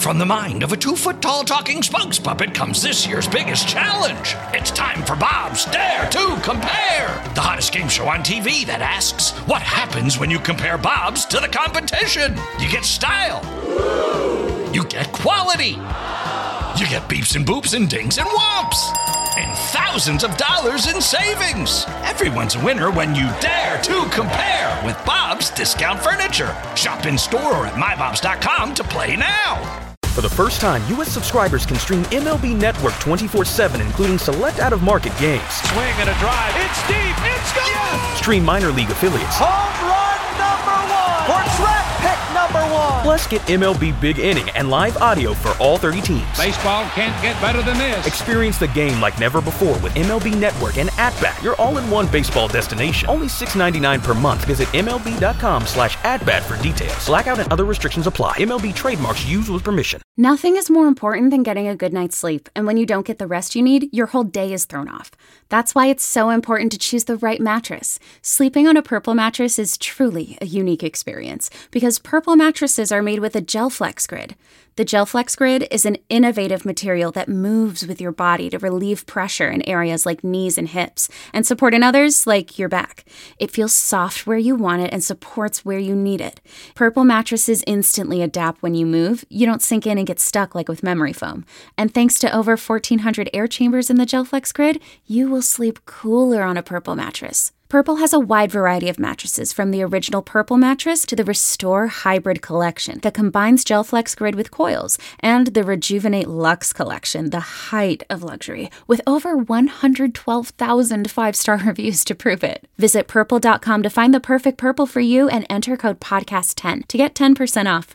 From the mind of a 2-foot-tall talking spokes puppet comes this year's biggest challenge. It's time for Bob's Dare to Compare, the hottest game show on TV that asks, what happens when you compare Bob's to the competition? You get style. You get quality. You get beeps and boops and dings and whomps. And thousands of dollars in savings. Everyone's a winner when you dare to compare with Bob's Discount Furniture. Shop in store or at mybobs.com to play now. For the first time, U.S. subscribers can stream MLB Network 24/7, including select out-of-market games. Swing and a drive. It's deep. It's gone. Yes! Stream minor league affiliates. Home run number 1. Or track pick number 1. Plus, get MLB Big Inning and live audio for all 30 teams. Baseball can't get better than this. Experience the game like never before with MLB Network and At-Bat, your all-in-one baseball destination. Only $6.99 per month. Visit MLB.com/atbat for details. Blackout and other restrictions apply. MLB trademarks used with permission. Nothing is more important than getting a good night's sleep, and when you don't get the rest you need, your whole day is thrown off. That's why it's so important to choose the right mattress. Sleeping on a Purple mattress is truly a unique experience, because Purple mattresses are made with a GelFlex Grid. The GelFlex Grid is an innovative material that moves with your body to relieve pressure in areas like knees and hips, and support in others like your back. It feels soft where you want it and supports where you need it. Purple mattresses instantly adapt when you move. You don't sink in and get stuck like with memory foam. And thanks to over 1,400 air chambers in the GelFlex Grid, you will sleep cooler on a Purple mattress. Purple has a wide variety of mattresses, from the original Purple mattress to the Restore Hybrid collection that combines GelFlex Grid with coils, and the Rejuvenate Luxe collection, the height of luxury, with over 112,000 5-star reviews to prove it. Visit Purple.com to find the perfect Purple for you and enter code PODCAST10 to get 10% off.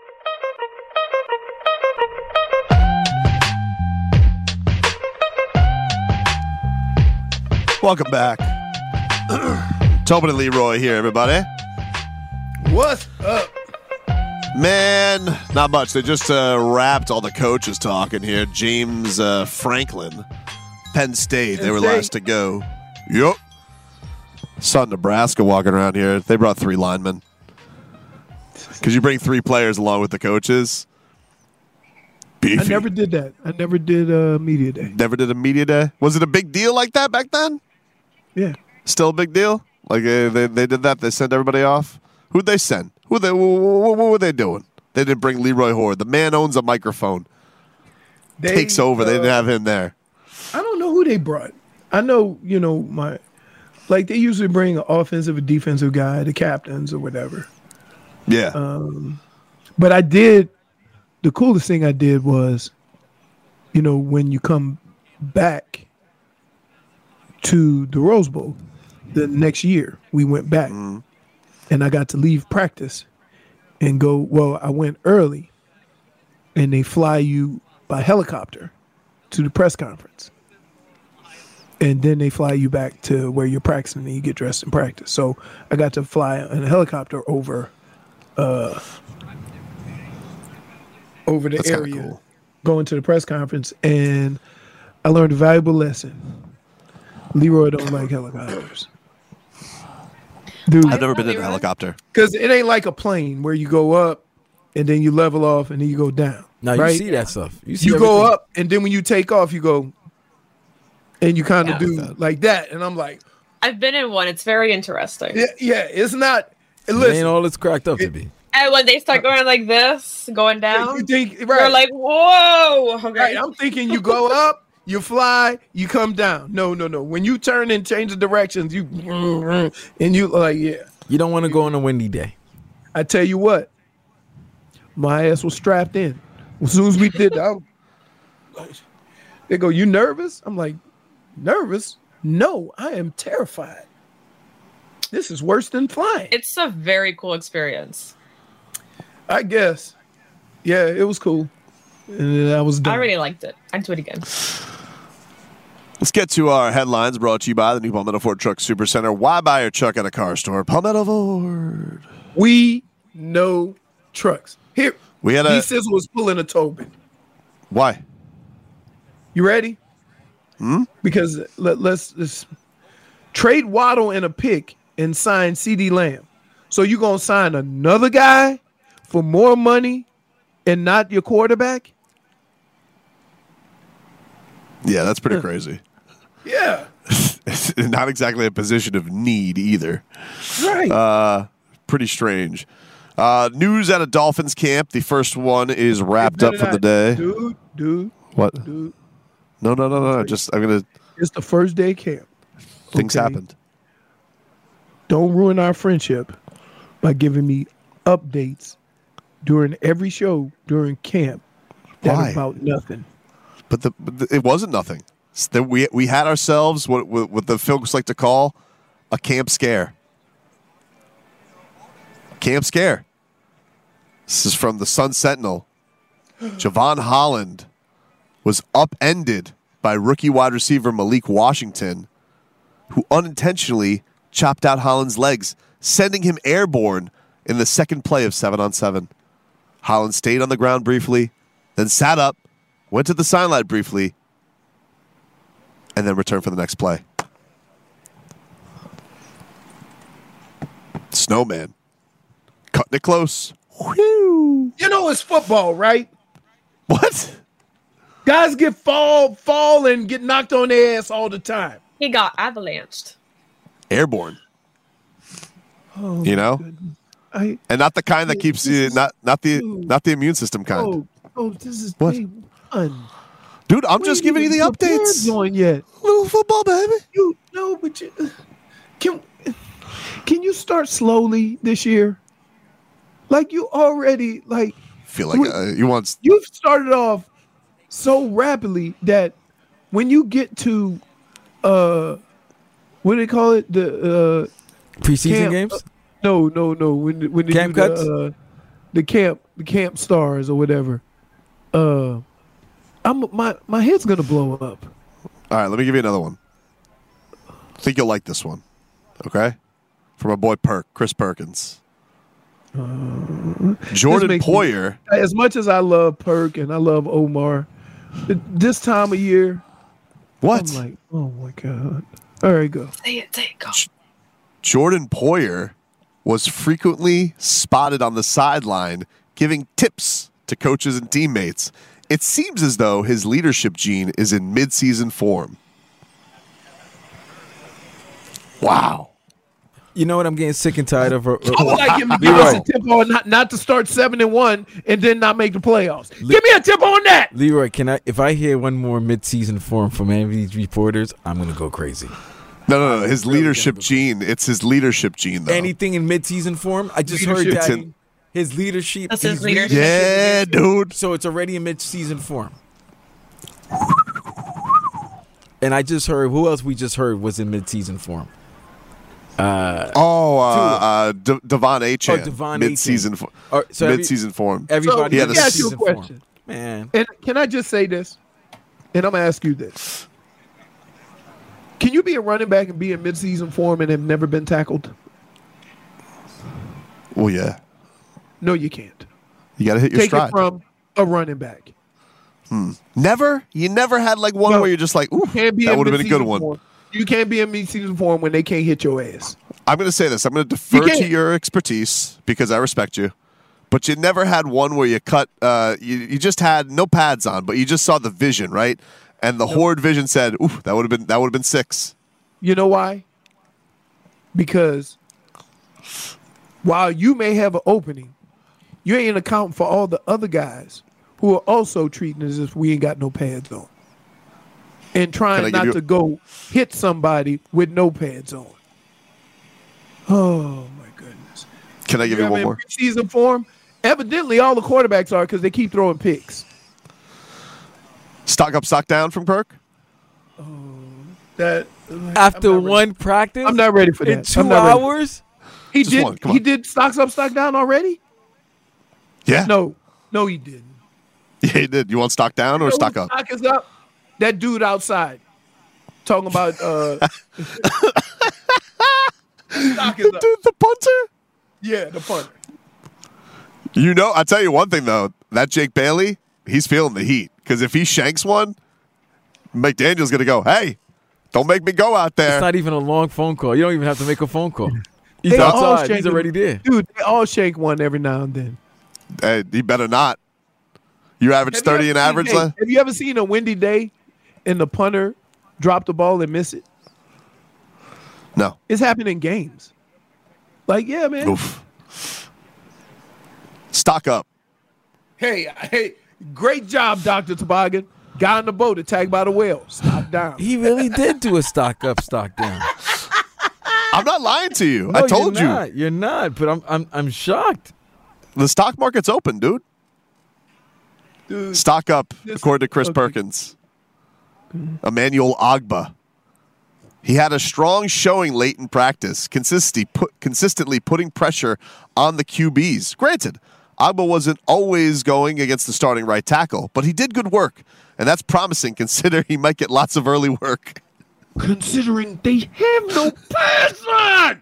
Welcome back. Tobin and Leroy here, everybody. What's up? Man, not much. They just wrapped all the coaches talking here. James Franklin, Penn State. They were last to go. Yep. Saw Nebraska walking around here. They brought 3 linemen. Because you bring 3 players along with the coaches. Beefy. I never did that. I never did media day. Never did a media day? Was it a big deal like that back then? Yeah. Still a big deal? Like they did that? They sent everybody off? Who'd they send? What were they doing? They didn't bring Leroy Hoard. The man owns a microphone. Takes over. They didn't have him there. I don't know who they brought. I know, they usually bring an offensive or defensive guy, the captains or whatever. Yeah. But the coolest thing I did was, when you come back to the Rose Bowl, the next year we went back and I got to leave practice and go. Well, I went early and they fly you by helicopter to the press conference. And then they fly you back to where you're practicing and you get dressed in practice. So I got to fly in a helicopter over the That's area, cool. going to the press conference, and I learned a valuable lesson. Leroy don't like helicopters. Dude, I've never been in a helicopter. because it ain't like a plane where you go up and then you level off and then you go down. No, right? you see that stuff. You go up and then when you take off, you go and you kind of do that. like that. And I'm like, I've been in one. It's very interesting. yeah, it's not. It Listen, ain't all it's cracked up to be. And when they start going like this, going down, you think, you're right? like, whoa. Okay. Right, I'm thinking you go up, you fly, you come down. No. When you turn and change the directions, you and you like, yeah. You don't want to go on a windy day. I tell you what, my ass was strapped in. As soon as we did that, they go, "You nervous?" I'm like, "Nervous? No, I am terrified. This is worse than flying." It's a very cool experience. I guess. Yeah, it was cool. And I was done. I really liked it. I'd do it again. Let's get to our headlines brought to you by the new Palmetto Ford Truck Supercenter. Why buy your truck at a car store? Palmetto Ford. We know trucks. Here, We had a. D-Sizzle was pulling a Tobin. Why? You ready? Because let's trade Waddle and a pick and sign CD Lamb. So you gonna sign another guy for more money and not your quarterback? Yeah, that's pretty crazy. Yeah. Not exactly a position of need either. Right. Pretty strange. News out of Dolphins camp. The first one is wrapped up for the day. Dude. What? Dude. No. Just I'm gonna. It's the first day camp. Things Okay? happened. Don't ruin our friendship by giving me updates during every show during camp. That Why? about nothing. But it wasn't nothing. We had ourselves what the folks like to call a camp scare. Camp scare. This is from the Sun Sentinel. Javon Holland was upended by rookie wide receiver Malik Washington, who unintentionally chopped out Holland's legs, sending him airborne in the second play of 7-on-7. Holland stayed on the ground briefly, then sat up, went to the sideline briefly, and then returned for the next play. Snowman. Cutting it close. Whew. You know it's football, right? What? Guys get fall and get knocked on their ass all the time. He got avalanched. Airborne. Oh, You know? I And not the kind that keeps you not the immune system kind. this is What? day one. Dude, I'm just giving you the updates. On yet? Little football, baby. Can you start slowly this year? Like you already Feel like you want you've started off so rapidly that when you get to what do they call it, the Preseason camp, games? no when they Camp do cuts? the camp stars or whatever, my head's gonna blow up. All right, let me give you another one. I think you'll like this one. Okay? From our boy Chris Perkins. Jordan makes Poyer. As much as I love Perk and I love Omar, this time of year, What? I'm like, oh my god. All right, go. Say it, go. Jordan Poyer was frequently spotted on the sideline giving tips to coaches and teammates. It seems as though his leadership gene is in mid-season form. Wow. You know what? I'm getting sick and tired of. I would like him to give us a tip on not to start 7-1 and then not make the playoffs. Give me a tip on that. Leroy, if I hear one more mid-season form from any of these reporters, I'm gonna go crazy. No. His leadership gene. It's his leadership gene, though. Anything in mid-season form? I just heard Leadership that gene. his leadership. That's his he's leadership. Yeah, dude. So it's already in mid-season form. And I just heard, who else we just heard was in mid-season form? Devon Achane. Devon mid-season Achane. mid-season form. Everybody Yeah, in the Let me ask you a mid-season form. question. Man. And can I just say this? And I'm going to ask you this. Can you be a running back and be in midseason form and have never been tackled? Well, yeah. No, you can't. You got to hit your Take stride. it from a running back. Never? You never had like one No. where you're just like, ooh, Can't be that in would have been a good midseason one. form. You can't be in midseason form when they can't hit your ass. I'm going to say this. I'm going to defer You to can't. your expertise because I respect you. But you never had one where you cut, you just had no pads on, but you just saw the vision, right? And the horde vision said, ooh, that would have been 6. You know why? Because while you may have an opening, you ain't accounting for all the other guys who are also treating it as if we ain't got no pads on. And trying not to go hit somebody with no pads on. Oh, my goodness. Can I give you one more? Season form? Evidently, all the quarterbacks are because they keep throwing picks. Stock up, stock down from Kirk? That After one practice? I'm not ready for that. In 2 I'm not ready. hours? He Just did. one, come He on. did stocks up, stock down already. Yeah. No, he didn't. Yeah, he did. You want stock down or stock up? Stock is up. That dude outside talking about stock is up. Dude, the punter? Yeah, the punter. You know, I'll tell you one thing, though. That Jake Bailey, he's feeling the heat. Because if he shanks one, McDaniel's going to go, hey, don't make me go out there. It's not even a long phone call. You don't even have to make a phone call. He's They all outside. shank He's already there. Dude, they all shake one every now and then. Hey, he better not. You average 30 in average? Have you ever seen a windy day and the punter drop the ball and miss it? No. It's happened in games. Like, yeah, man. Oof. Stock up. Hey, great job, Dr. Toboggan. Guy on the boat attacked by the whale. Stock down. He really did do a stock up, stock down. I'm not lying to you. No, I told you. You're not, but I'm shocked. The stock market's open, dude. Stock up, according to Chris Perkins. Emmanuel Agba. He had a strong showing late in practice, consistently putting pressure on the QBs. Granted, Agba wasn't always going against the starting right tackle, but he did good work, and that's promising considering he might get lots of early work. Considering they have no pass on!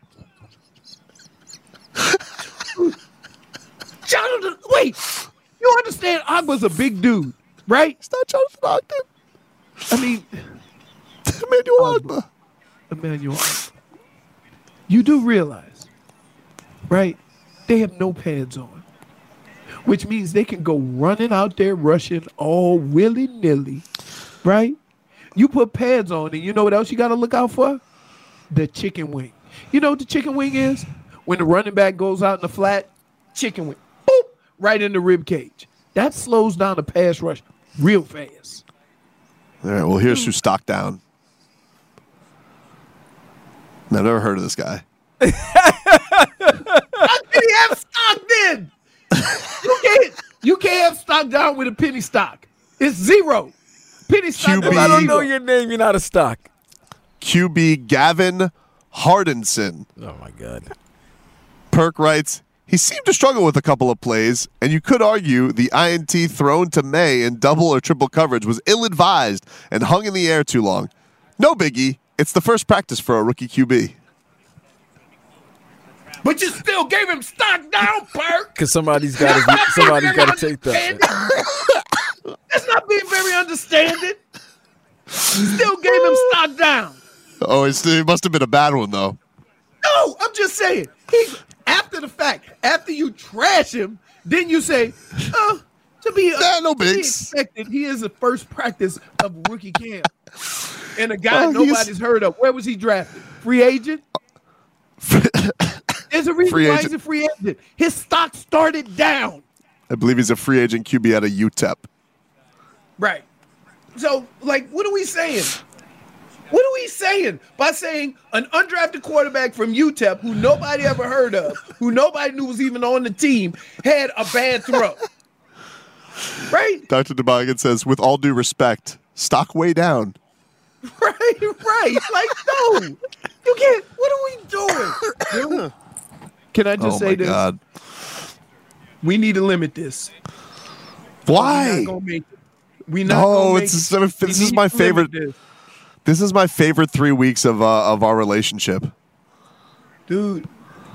Jonathan, wait! You understand Agba's a big dude, right? It's not Jonathan Ogden. I mean, Emmanuel Agba. Emmanuel Agba. You do realize, right? They have no pads on, which means they can go running out there rushing all willy-nilly, right? You put pads on, and you know what else you got to look out for? The chicken wing. You know what the chicken wing is? When the running back goes out in the flat, chicken wing, boop, right in the rib cage. That slows down the pass rush real fast. All right, well, here's who's stock down. I've never heard of this guy. How did he have stock then? You can't have stock down with a penny stock. It's zero. Penny stock. QB. I don't know your name. You're not a stock. QB Gavin Hardinson. Oh, my God. Perk writes, he seemed to struggle with a couple of plays, and you could argue the INT thrown to May in double or triple coverage was ill-advised and hung in the air too long. No biggie. It's the first practice for a rookie QB. But you still gave him stock down, Perk. Because somebody's got to take that. That's not being very understanding. Still gave him stock down. Oh, it must have been a bad one, though. No, I'm just saying. After the fact, after you trash him, then you say, to be expected, he is the first practice of rookie camp. And a guy nobody's heard of. Where was he drafted? Free agent? There's a reason why he's a free agent. His stock started down. I believe he's a free agent QB out of UTEP. Right. So, like, what are we saying? What are we saying by saying an undrafted quarterback from UTEP who nobody ever heard of, who nobody knew was even on the team, had a bad throw? Right? Dr. DeBoggan says, with all due respect, stock way down. Right. Like, no. You can't. What are we doing? Can I just say this? God. We need to limit this. Why? We're not gonna make it. This is my favorite. This is my favorite 3 weeks of our relationship. Dude.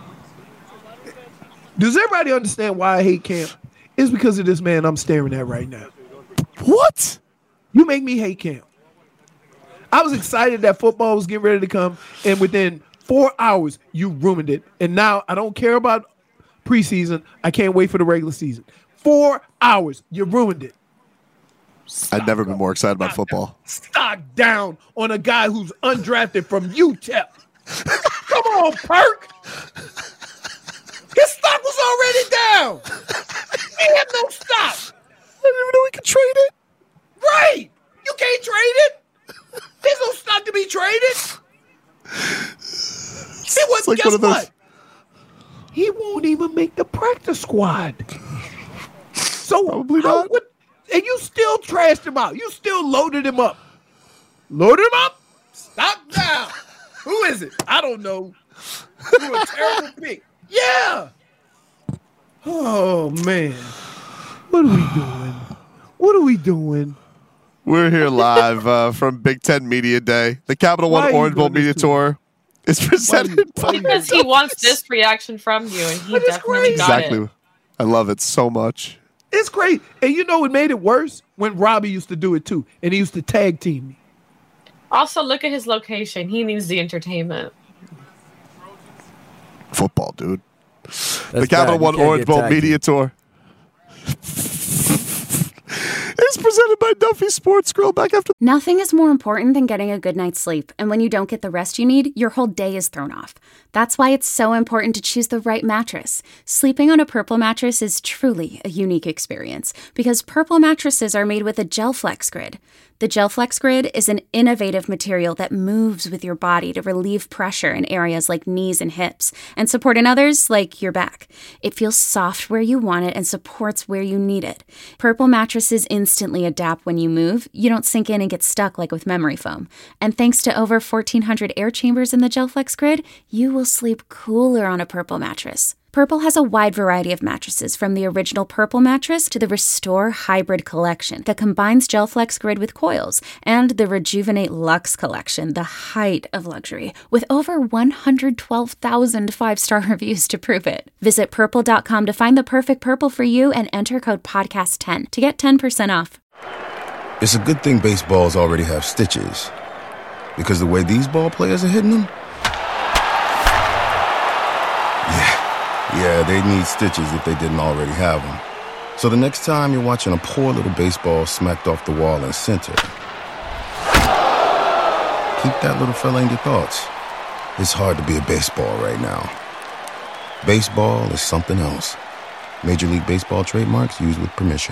Does everybody understand why I hate camp? It's because of this man I'm staring at right now. What? You make me hate camp. I was excited that football was getting ready to come, and within 4 hours, you ruined it. And now I don't care about preseason. I can't wait for the regular season. 4 hours, you ruined it. I'd never been more excited about football. Stock down on a guy who's undrafted from UTEP. Come on, Perk. His stock was already down. He had no stock. I didn't even know we could trade it. Right. You can't trade it. There's no stock to be traded. Guess what? He won't even make the practice squad. So probably not. And you still trashed him out. You still loaded him up. Load him up. Stop down. Who is it? I don't know. You a terrible pick. Yeah. Oh, man. What are we doing? What are we doing? We're here live from Big Ten Media Day. The Capital One Orange Bowl Media Tour is presented by... Because he wants this reaction from you, and he definitely got it. I love it so much. It's great. And you know what made it worse? When Robbie used to do it too. And he used to tag team me. Also, look at his location. He needs the entertainment. Football, dude. The Capital One Orange Bowl Media Tour. is presented by Duffy Sports Grill. Back after. Nothing is more important than getting a good night's sleep, and when you don't get the rest you need, your whole day is thrown off. That's why it's so important to choose the right mattress. Sleeping on a Purple mattress is truly a unique experience because Purple mattresses are made with a GelFlex grid. The GelFlex grid is an innovative material that moves with your body to relieve pressure in areas like knees and hips and support in others like your back. It feels soft where you want it and supports where you need it. Purple mattresses instantly adapt when you move. You don't sink in and get stuck like with memory foam. And thanks to over 1,400 air chambers in the GelFlex grid, you will sleep cooler on a Purple mattress. Purple has a wide variety of mattresses, from the original Purple mattress to the Restore Hybrid collection that combines GelFlex grid with coils, and the Rejuvenate Luxe collection, the height of luxury, with over 112,000 five-star reviews to prove it. Visit Purple.com to find the perfect Purple for you and enter code PODCAST10 to get 10% off. It's a good thing baseballs already have stitches, because the way these ball players are hitting them, yeah, they'd need stitches if they didn't already have them. So the next time you're watching a poor little baseball smacked off the wall in center, keep that little fella in your thoughts. It's hard to be a baseball right now. Baseball is something else. Major League Baseball trademarks used with permission.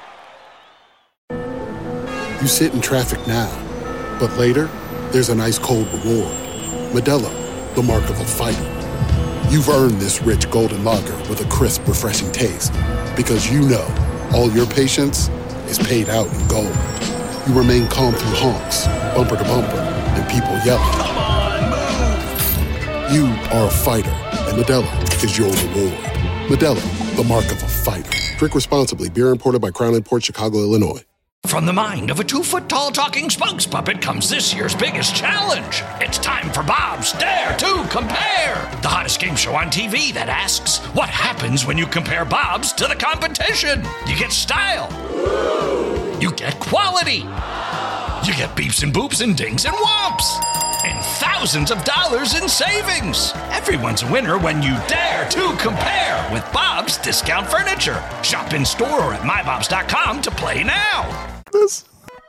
You sit in traffic now, but later, there's an ice-cold reward. Modelo, the mark of a fighter. You've earned this rich golden lager with a crisp, refreshing taste. Because you know, all your patience is paid out in gold. You remain calm through honks, bumper to bumper, and people yelling. Come on, move! You are a fighter, and Modelo is your reward. Modelo, the mark of a fighter. Drink responsibly. Beer imported by Crown Imports, Chicago, Illinois. From the mind of a 2-foot-tall talking spokes puppet comes this year's biggest challenge. It's time for Bob's Dare to Compare, the hottest game show on TV that asks, what happens when you compare Bob's to the competition? You get style. You get quality. You get beeps and boops and dings and whomps. And thousands of dollars in savings. Everyone's a winner when you dare to compare with Bob's Discount Furniture. Shop in store or at mybobs.com to play now. This.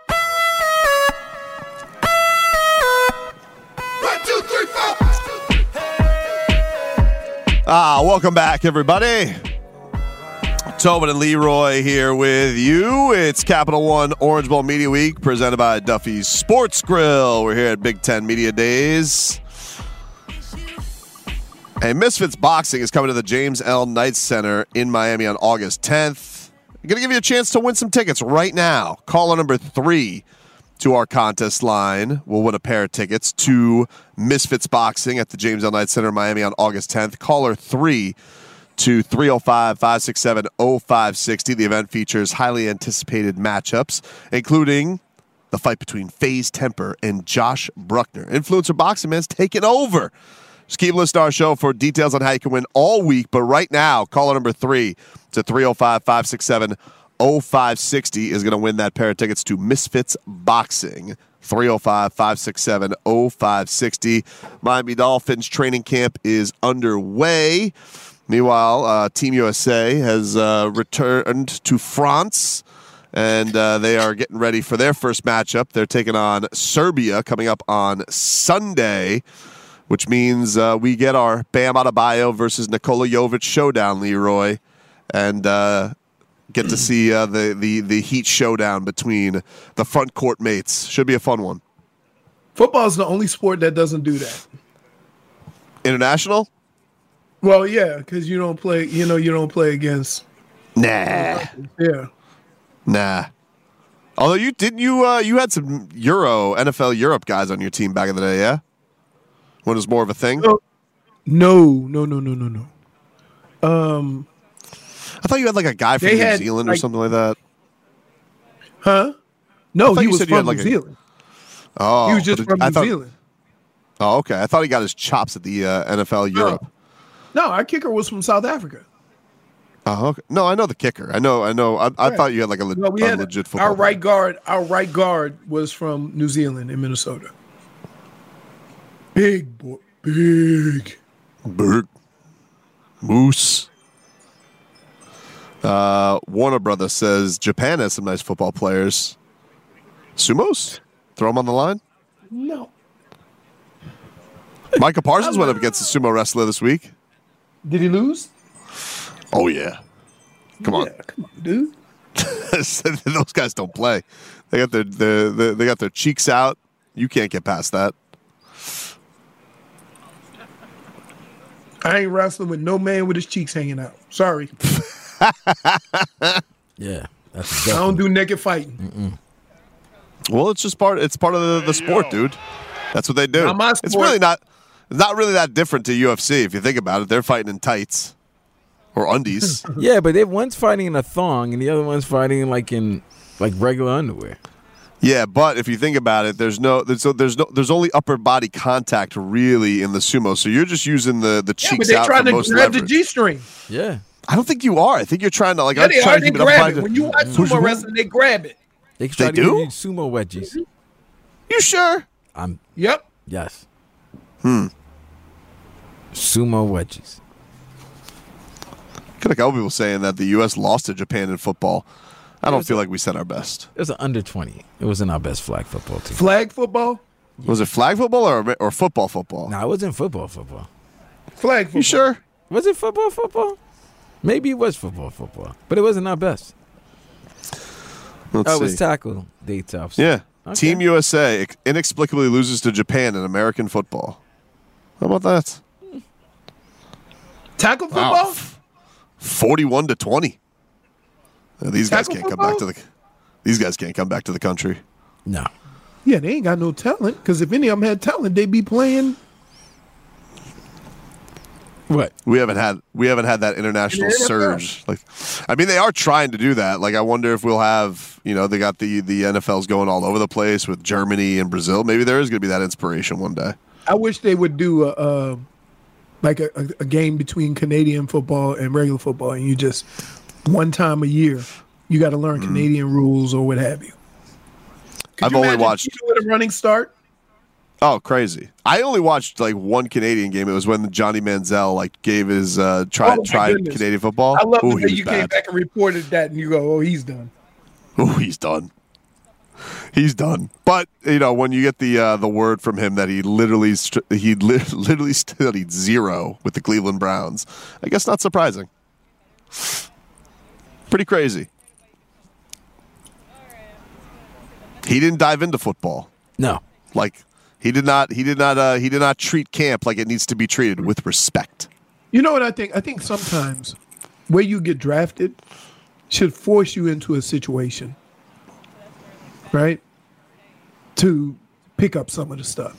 1, 2, 3, 4. Welcome back, everybody. Tobin and Leroy here with you. It's Capital One Orange Bowl Media Week presented by Duffy's Sports Grill. We're here at Big Ten Media Days. Hey, Misfits Boxing is coming to the James L. Knight Center in Miami on August 10th. I'm going to give you a chance to win some tickets right now. Caller number 3 to our contest line will win a pair of tickets to Misfits Boxing at the James L. Knight Center in Miami on August 10th. Caller 3 to 305-567-0560. The event features highly anticipated matchups, including the fight between FaZe Temper and Josh Bruckner. Influencer Boxing Man's taking over. Just keep listening to our show for details on how you can win all week. But right now, caller number 3 to 305-567-0560 is going to win that pair of tickets to Misfits Boxing. 305-567-0560. Miami Dolphins training camp is underway. Meanwhile, Team USA has returned to France, and they are getting ready for their first matchup. They're taking on Serbia coming up on Sunday, which means we get our Bam Adebayo versus Nikola Jovic showdown, Leroy, and get to see the heat showdown between the front court mates. Should be a fun one. Football is the only sport that doesn't do that. International? Well, yeah, because you don't play. You don't play against. Nah. Yeah. Nah. Although you had some NFL Europe guys on your team back in the day, yeah? When it was more of a thing? No. I thought you had like a guy from New Zealand or something like that. Huh? No, he was from New Zealand. Oh, he was just from New Zealand. Oh, okay. I thought he got his chops at the NFL Europe. No, our kicker was from South Africa. Oh, okay. No, I know the kicker. I know. I thought you had like a legit football. Our right guard was from New Zealand in Minnesota. Big boy, big Moose. Warner Brothers says Japan has some nice football players. Sumos? Throw them on the line? No. Micah Parsons went up against a sumo wrestler this week. Did he lose? Oh, yeah. Come on. Come on, dude. Those guys don't play. They got their cheeks out. You can't get past that. I ain't wrestling with no man with his cheeks hanging out. Sorry. Yeah, that's I don't do naked fighting. Well, it's just part of the sport, dude. That's what they do. Not my sport. It's really not really that different to UFC if you think about it. They're fighting in tights or undies. Yeah, but one's fighting in a thong and the other one's fighting in regular underwear. Yeah, but if you think about it, there's only upper body contact really in the sumo. So you're just using the cheeks out for most leverage. But they're trying to grab the G-string. Yeah. I don't think you are. I think you're trying to Yeah, they are. They grab it. When you watch sumo wrestling, they grab it. They try to give you sumo wedgies. You sure? Yep. Yes. Sumo wedgies. I feel like I people saying that the U.S. lost to Japan in football. I don't feel like we said our best. It was an under 20. It wasn't our best flag football team. Flag football? Was it flag football or football football? No, it wasn't football. Flag football. You sure? Was it football? Maybe it was football. But it wasn't our best. Let's see. It was tackle day tops. Yeah. Okay. Team USA inexplicably loses to Japan in American football. How about that? Tackle football? 41-20. These guys Tackle can't come back to the. These guys can't come back to the country. No. Yeah, they ain't got no talent. Because if any of them had talent, they'd be playing. What? We haven't had that international surge. They are trying to do that. I wonder if we'll have. They got the NFLs going all over the place with Germany and Brazil. Maybe there is going to be that inspiration one day. I wish they would do a game between Canadian football and regular football, and you just one time a year you got to learn Canadian rules or what have you. I've only watched with a running start. Oh, crazy! I only watched one Canadian game. It was when Johnny Manziel gave his tried Canadian football. I love that you came back and reported that, and you go, "Oh, he's done." Oh, he's done. He's done. But when you get the word from him that he literally studied zero with the Cleveland Browns, I guess not surprising. Pretty crazy. He didn't dive into football. No. He did not treat camp like it needs to be treated, with respect. You know what I think? I think sometimes where you get drafted should force you into a situation, right, to pick up some of the stuff.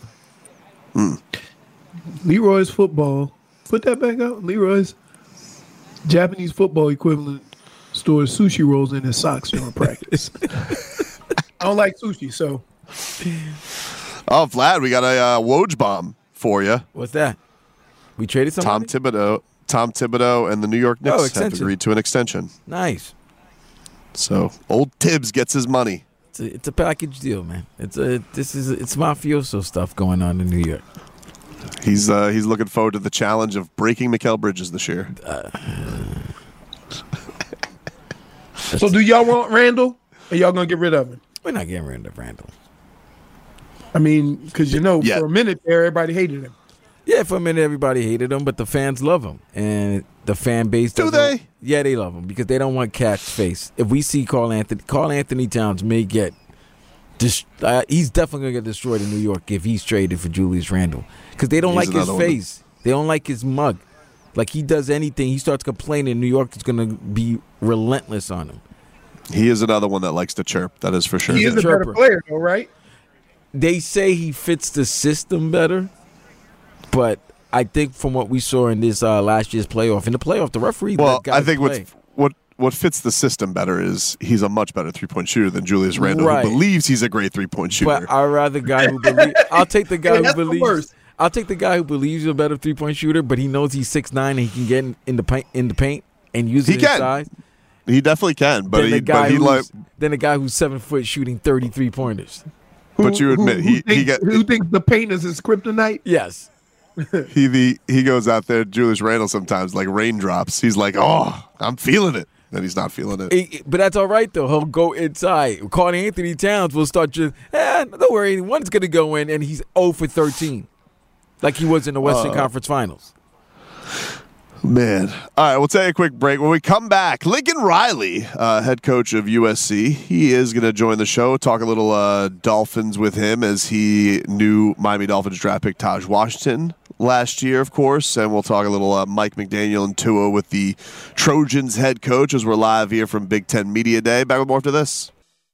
Leroy's football. Put that back up. Leroy's Japanese football equivalent stores sushi rolls in his socks during practice. I don't like sushi, so. Oh, Vlad, we got a Woj bomb for you. What's that? We traded somebody? Tom Thibodeau and the New York Knicks have agreed to an extension. Nice. So old Tibbs gets his money. It's a package deal, man. It's mafioso stuff going on in New York. He's looking forward to the challenge of breaking Mikal Bridges this year. So do y'all want Randall? Or y'all gonna get rid of him? We're not getting rid of Randall. I mean, because for a minute there, everybody hated him. Yeah, for a minute everybody hated him, but the fans love him, and the fan base do they? Yeah, they love him because they don't want Cat's face. If we see Carl Anthony Towns may get, he's definitely gonna get destroyed in New York if he's traded for Julius Randle because they don't like his face. They don't like his mug. Like he does anything, he starts complaining. New York is gonna be relentless on him. He is another one that likes to chirp. That is for sure. He is a better player, though, right? They say he fits the system better, but I think from what we saw in this last year's playoff, the referee. Well, I think what fits the system better is he's a much better 3-point shooter than Julius Randle, who believes he's a great 3-point shooter. But I'd rather guy who believes. I'll take the guy who believes. I'll take the guy who believes he's a better 3-point shooter, but he knows he's 6'9" and he can get in the paint and use his size. He definitely can, but then a guy who's 7 foot shooting 33 pointers. But you admit who thinks the paint is his kryptonite? Yes. He goes out there, Julius Randle, sometimes like raindrops. He's like, oh, I'm feeling it. that he's not feeling it. But that's all right, though. He'll go inside. Carl Anthony Towns will start just, don't worry, one's going to go in, and he's 0 for 13, like he was in the Western Conference Finals. Man. All right, we'll take a quick break. When we come back, Lincoln Riley, head coach of USC, he is going to join the show, talk a little Dolphins with him as he knew Miami Dolphins draft pick Taj Washington last year, of course, and we'll talk a little Mike McDaniel and Tua with the Trojans head coach as we're live here from Big Ten Media Day. Back with more after this.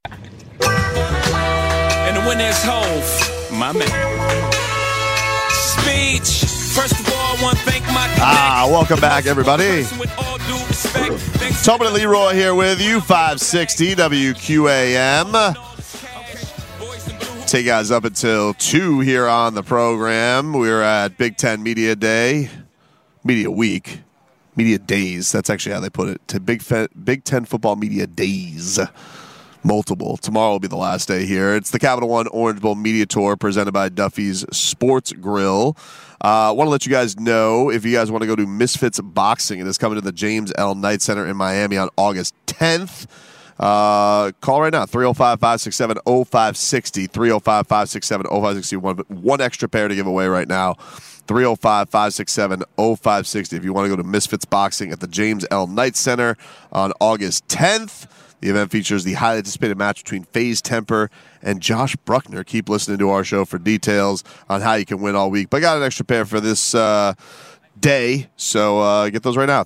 And the winner is Hove, my man. Speech. First of all, I want to thank my welcome back, everybody. Tobin and Leroy here with you, 560 WQAM. Take you guys up until 2 here on the program. We're at Big Ten Media Day, Media Week, Media Days. That's actually how they put it. To Big Ten Football Media Days. Multiple. Tomorrow will be the last day here. It's the Capital One Orange Bowl Media Tour presented by Duffy's Sports Grill. I want to let you guys know if you guys want to go to Misfits Boxing. It is coming to the James L. Knight Center in Miami on August 10th. Call right now, 305-567-0560, 305-567-0560. One extra pair to give away right now, 305-567-0560. If you want to go to Misfits Boxing at the James L. Knight Center on August 10th. The event features the highly anticipated match between FaZe Temper and Josh Bruckner. Keep listening to our show for details on how you can win all week. But I got an extra pair for this day, so get those right now,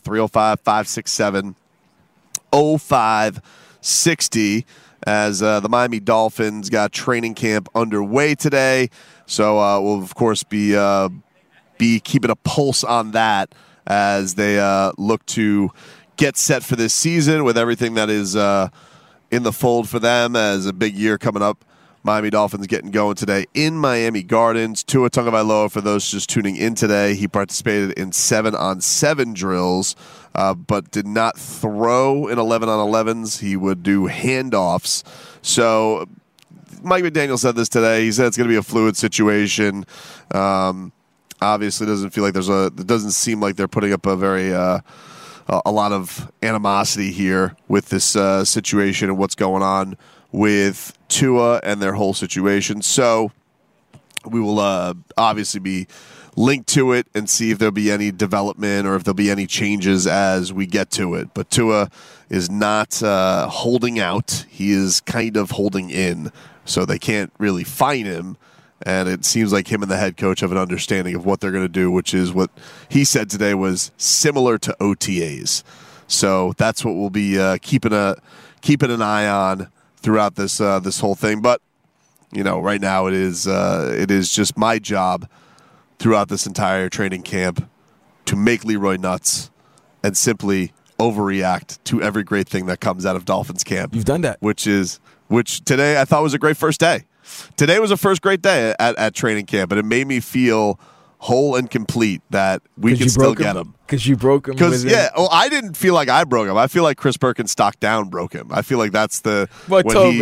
305-567-0560, as the Miami Dolphins got training camp underway today. So we'll, of course, be keeping a pulse on that as they look to get set for this season with everything that is in the fold for them as a big year coming up. Miami Dolphins getting going today in Miami Gardens. Tua Tagovailoa, for those just tuning in today, he participated in 7-on-7 drills, but did not throw in 11-on-11s. He would do handoffs. So Mike McDaniel said this today. He said it's going to be a fluid situation. Obviously, it doesn't seem like they're putting up a very a lot of animosity here with this situation and what's going on with Tua and their whole situation. So we will obviously be linked to it and see if there'll be any development or if there'll be any changes as we get to it. But Tua is not holding out. He is kind of holding in, so they can't really fine him. And it seems like him and the head coach have an understanding of what they're going to do, which is what he said today was similar to OTAs. So that's what we'll be keeping an eye on throughout this whole thing. But right now it is just my job throughout this entire training camp to make Leroy nuts and simply overreact to every great thing that comes out of Dolphins camp. You've done that, which today I thought was a great first day. Today was a first great day at training camp, and it made me feel whole and complete that we can still get him. Because you broke him. Because I didn't feel like I broke him. I feel like Chris Perkins stock down broke him. I feel like that's the man.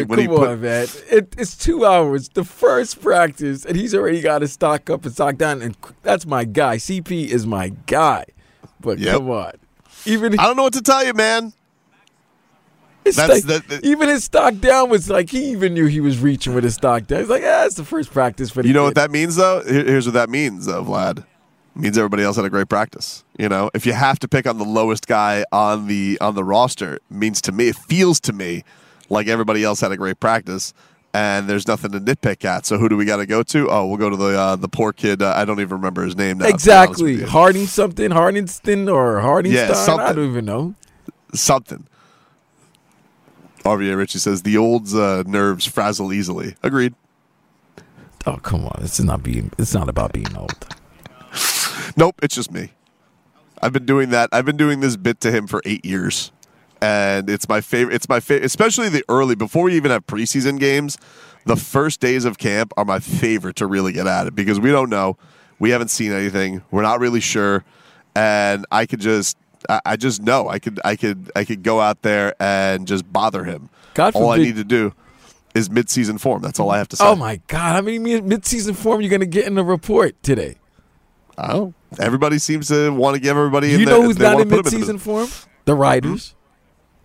It's 2 hours, the first practice, and he's already got to stock up and stock down. And that's my guy. CP is my guy. But come on, I don't know what to tell you, man. Even his stock down was like he even knew he was reaching with his stock down. He's like, it's the first practice for the You know what that means, though? Here's what that means, though, Vlad. It means everybody else had a great practice. If you have to pick on the lowest guy on the roster, it feels to me like everybody else had a great practice, and there's nothing to nitpick at. So who do we got to go to? Oh, we'll go to the poor kid. I don't even remember his name now. Exactly, Hardinston, or Hardingstein. Yeah, I don't even know. Something. RVA Richie says the old's nerves frazzle easily. Agreed. Oh, come on. It's not about being old. Nope, it's just me. I've been doing that. I've been doing this bit to him for 8 years. And it's my favorite. It's my favorite, especially the early, before we even have preseason games. The first days of camp are my favorite to really get at it because we don't know. We haven't seen anything. We're not really sure. And I just know I could go out there and just bother him. All I need to do is mid-season form. That's all I have to say. Oh my God! How many mid-season form are you going to get in the report today? Everybody seems to want to give everybody. You know who's not in mid-season form? The Riders.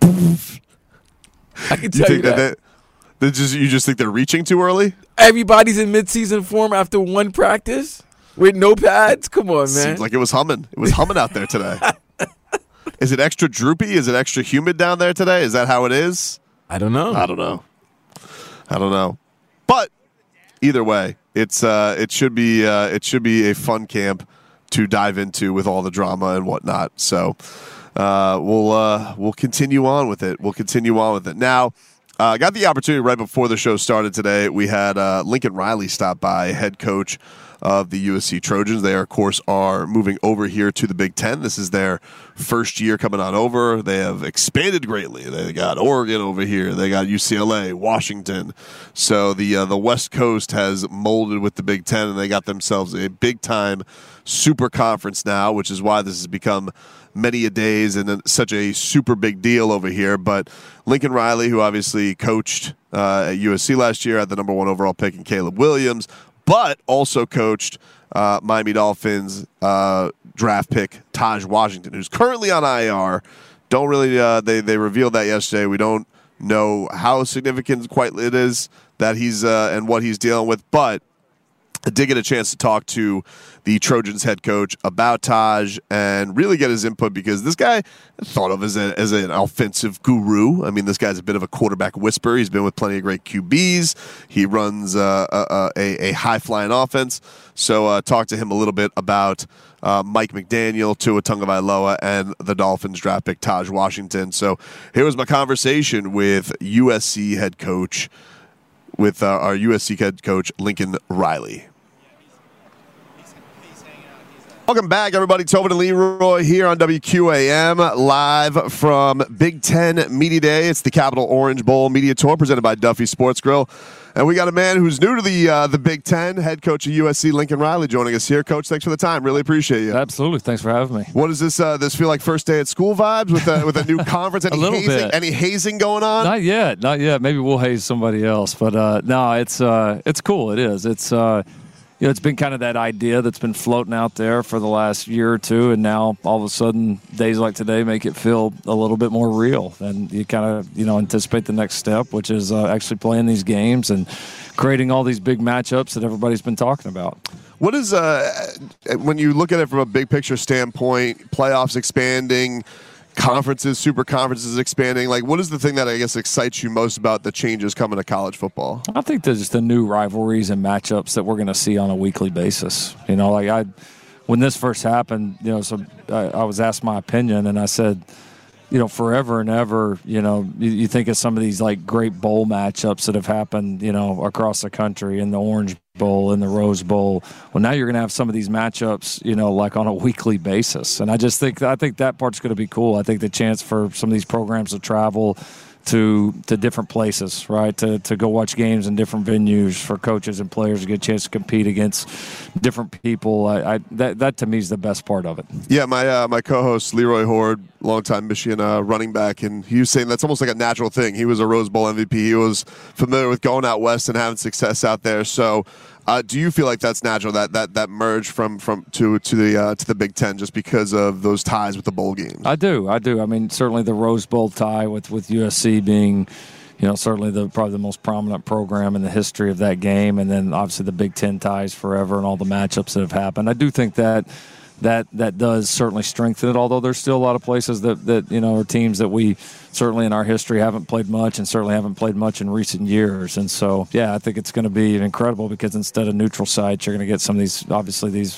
I can tell you that. You just think they're reaching too early? Everybody's in midseason form after one practice with no pads? Come on, man. Seems like it was humming. It was humming out there today. Is it extra droopy? Is it extra humid down there today? Is that how it is? I don't know. I don't know. But either way, it should be a fun camp to dive into with all the drama and whatnot. So we'll continue on with it. Now, got the opportunity right before the show started today. We had Lincoln Riley stop by, head coach of the USC Trojans. They, of course, are moving over here to the Big Ten. This is their first year coming on over. They have expanded greatly. They got Oregon over here. They got UCLA, Washington. So the West Coast has molded with the Big Ten, and they got themselves a big-time super conference now, which is why this has become many a days and such a super big deal over here. But Lincoln Riley, who obviously coached at USC last year, had the number 1 overall pick in Caleb Williams, but also coached Miami Dolphins draft pick Taj Washington, who's currently on IR. Don't really they revealed that yesterday. We don't know how significant quite it is that he's and what he's dealing with, but I did get a chance to talk to the Trojans head coach about Taj and really get his input, because this guy thought of as an offensive guru. I mean, this guy's a bit of a quarterback whisperer. He's been with plenty of great QBs. He runs a high-flying offense. So talk to him a little bit about Mike McDaniel, Tua Tagovailoa, and the Dolphins draft pick Taj Washington. So here was my conversation with USC head coach, with our USC head coach, Lincoln Riley. Welcome back, everybody. Tobin and Leroy here on WQAM, live from Big Ten Media Day. It's the Capital Orange Bowl Media Tour presented by Duffy Sports Grill. And we got a man who's new to the Big Ten, head coach of USC, Lincoln Riley, joining us here. Coach, thanks for the time. Really appreciate you. Absolutely. Thanks for having me. What does this feel like, first day at school vibes with a new conference? A little bit. Any hazing going on? Not yet. Maybe we'll haze somebody else. But no, it's cool. It is. It's it's been kind of that idea that's been floating out there for the last year or two, and now all of a sudden days like today make it feel a little bit more real, and you kind of anticipate the next step, which is actually playing these games and creating all these big matchups that everybody's been talking about. What is when you look at it from a big picture standpoint, playoffs expanding, conferences, super conferences expanding, like what is the thing that I guess excites you most about the changes coming to college football? I think there's just the new rivalries and matchups that we're going to see on a weekly basis. When this first happened, so I was asked my opinion, and I said, forever and ever, you think of some of these like great bowl matchups that have happened, across the country, in the Orange Bowl, in the Rose Bowl. Well, now you're going to have some of these matchups, like on a weekly basis. And I think that part's going to be cool. I think the chance for some of these programs to travel to different places, right? To go watch games in different venues, for coaches and players to get a chance to compete against different people. That to me is the best part of it. Yeah, my co-host Leroy Horde, longtime Michigan running back, and he was saying that's almost like a natural thing. He was a Rose Bowl MVP. He was familiar with going out west and having success out there. So, do you feel like that's natural, that merge from to the Big Ten, just because of those ties with the bowl games? I do. I mean, certainly the Rose Bowl tie with USC being, certainly probably the most prominent program in the history of that game, and then obviously the Big Ten ties forever and all the matchups that have happened. I do think that does certainly strengthen it, although there's still a lot of places that are teams that we certainly in our history haven't played much, and certainly haven't played much in recent years. And so, yeah, I think it's going to be incredible, because instead of neutral sites, you're going to get some of these, obviously these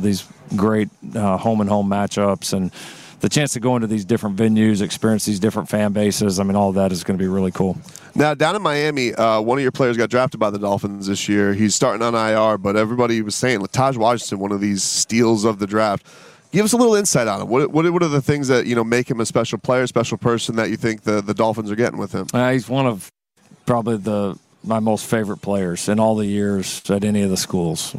great home and home matchups, and the chance to go into these different venues, experience these different fan bases. I mean, all of that is going to be really cool. Now, down in Miami, one of your players got drafted by the Dolphins this year. He's starting on IR, but everybody was saying, Taj Washington, one of these steals of the draft. Give us a little insight on him. What are the things that make him a special player, special person that you think the Dolphins are getting with him? He's one of probably my most favorite players in all the years at any of the schools.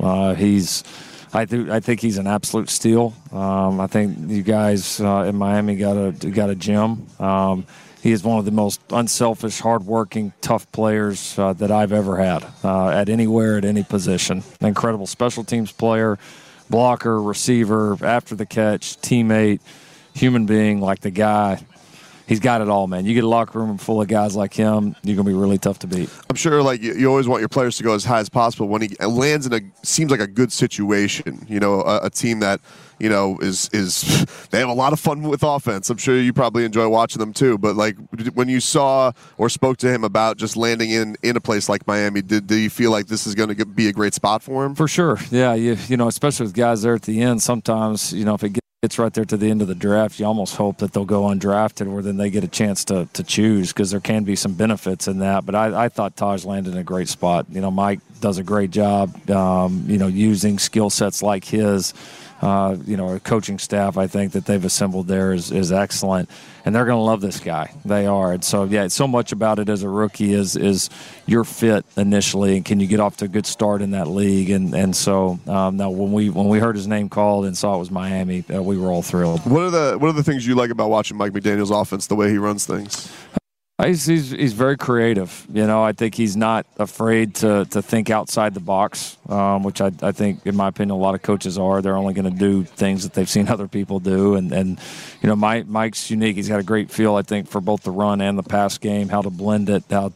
I think he's an absolute steal. I think you guys in Miami got a gem. He is one of the most unselfish, hardworking, tough players that I've ever had at anywhere, at any position. An incredible special teams player, blocker, receiver, after the catch, teammate, human being. Like the guy, he's got it all, man. You get a locker room full of guys like him, you're going to be really tough to beat. I'm sure like you always want your players to go as high as possible. When he lands in seems like a good situation, a team that, is they have a lot of fun with offense. I'm sure you probably enjoy watching them too. But like when you saw or spoke to him about just landing in a place like Miami, do you feel like this is going to be a great spot for him? For sure, yeah. Especially with guys there at the end, sometimes if it gets right there to the end of the draft, you almost hope that they'll go undrafted, or then they get a chance to choose, because there can be some benefits in that. But I thought Taj landed in a great spot. Mike does a great job, using skill sets like his. A coaching staff, I think, that they've assembled there is excellent, and they're going to love this guy. They are. And so, yeah, so much about it as a rookie is your fit initially, and can you get off to a good start in that league? And so now when we heard his name called and saw it was Miami, we were all thrilled. What are the things you like about watching Mike McDaniel's offense, the way he runs things? He's very creative. I think he's not afraid to think outside the box, which I think, in my opinion, a lot of coaches are. They're only going to do things that they've seen other people do. And Mike's unique. He's got a great feel, I think, for both the run and the pass game, how to blend it, how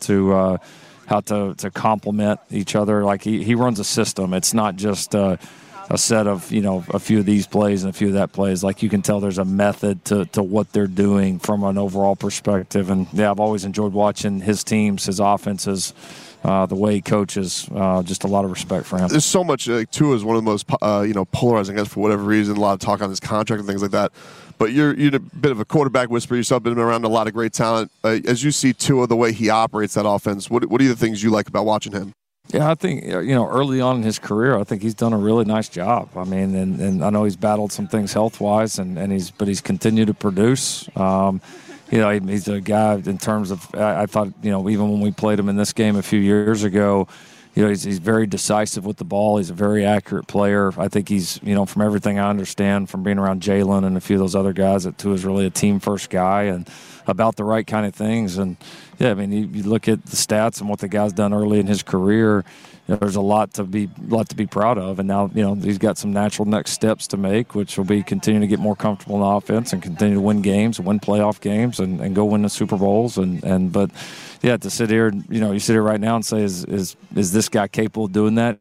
to complement each other. Like he runs a system. It's not just a set of, a few of these plays and a few of that plays. Like, you can tell there's a method to what they're doing from an overall perspective. And, yeah, I've always enjoyed watching his teams, his offenses, the way he coaches. Just a lot of respect for him. There's so much. Tua is one of the most, polarizing, I guess, for whatever reason. A lot of talk on his contract and things like that. But you're a bit of a quarterback whisperer yourself, been around a lot of great talent. As you see Tua, the way he operates that offense, what are the things you like about watching him? Yeah, I think, early on in his career, I think he's done a really nice job. I mean, and I know he's battled some things health-wise, but he's continued to produce. He's a guy in terms of, I thought, even when we played him in this game a few years ago, he's very decisive with the ball. He's a very accurate player. I think he's, from everything I understand from being around Jalen and a few of those other guys, that Tua is really a team-first guy and about the right kind of things. And, yeah, I mean, you look at the stats and what the guy's done early in his career, there's a lot to be proud of. And now, he's got some natural next steps to make, which will be continue to get more comfortable in offense and continue to win games and win playoff games and go win the Super Bowls. But yeah, to sit here, you sit here right now and say, is this guy capable of doing that?